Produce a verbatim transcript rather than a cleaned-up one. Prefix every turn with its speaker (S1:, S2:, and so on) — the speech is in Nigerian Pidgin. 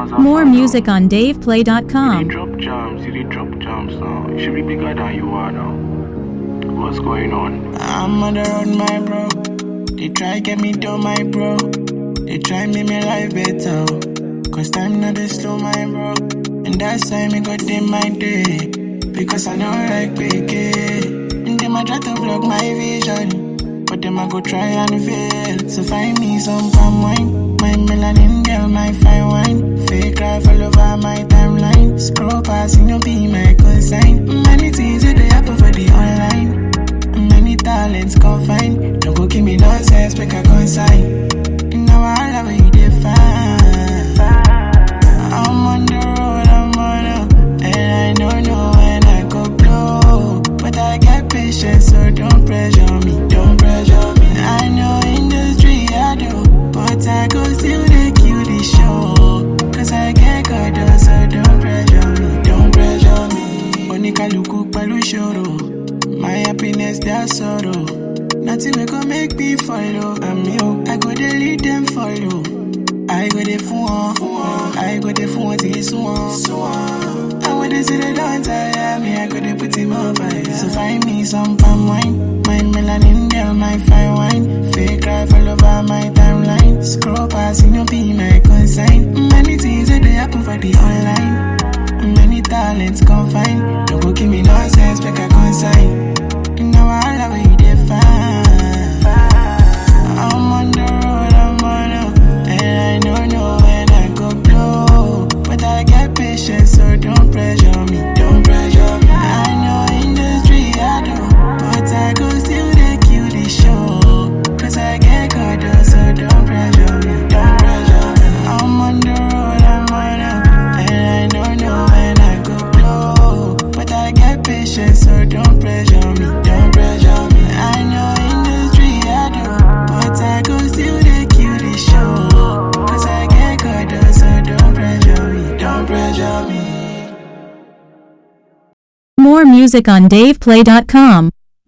S1: More music on dave play dot
S2: You
S1: com.
S2: did drop jams, you did drop jams now. You should be bigger than you are now. What's going on?
S3: I'm on the road, my bro. They try get me down, my bro. They try make my life better. Cause time not they slow, my bro. And that's why me got in my day. Because I know like big and them I try to block my vision. But them I go try and fail. So find me some palm wine. My melanin girl, my fine wine. Fake life all over my timeline. Scroll passing, you be my consign. Many things that they happen for the online. Many talents confined. Don't go give me nonsense, make a consign. Now I love you define. I'm on the road, I'm on up. And I don't know when I go blow. But I get patience, so don't pressure me, don't pressure me. I know industry I do, but I go still they kill the show. Cause I get caught, so don't pressure me, don't pressure me. Monica Luku Palu Shoro. My happiness, their sorrow. Nothing will go make me follow. I'm you, I go to lead them follow. I go the phone, I go the phone till it's one. And when they say they don't tire me, I go to put him on fire. So find me some palm wine. My melanin girl, my fine wine. Fake life all over my timeline. Scroll passing, you be my consign. Many things that they happen for the online. Many talents confined. Don't go give me nonsense, make a consign. Now I love you define. I'm on the road, I'm on up. And I don't know when I go blow. But I get patience, so don't pressure me, don't pressure me. I know industry I do, but I go still they kill the show. Cause I get caught, so don't pressure me, don't pressure me. I'm on the road, I'm on up. And I don't know when I go blow. But I get patience, so don't pressure me, don't pressure me. I know industry I do, but I go still they kill the show. Cause I get caught, so don't pressure me, don't pressure me.
S1: More music on dave play dot com.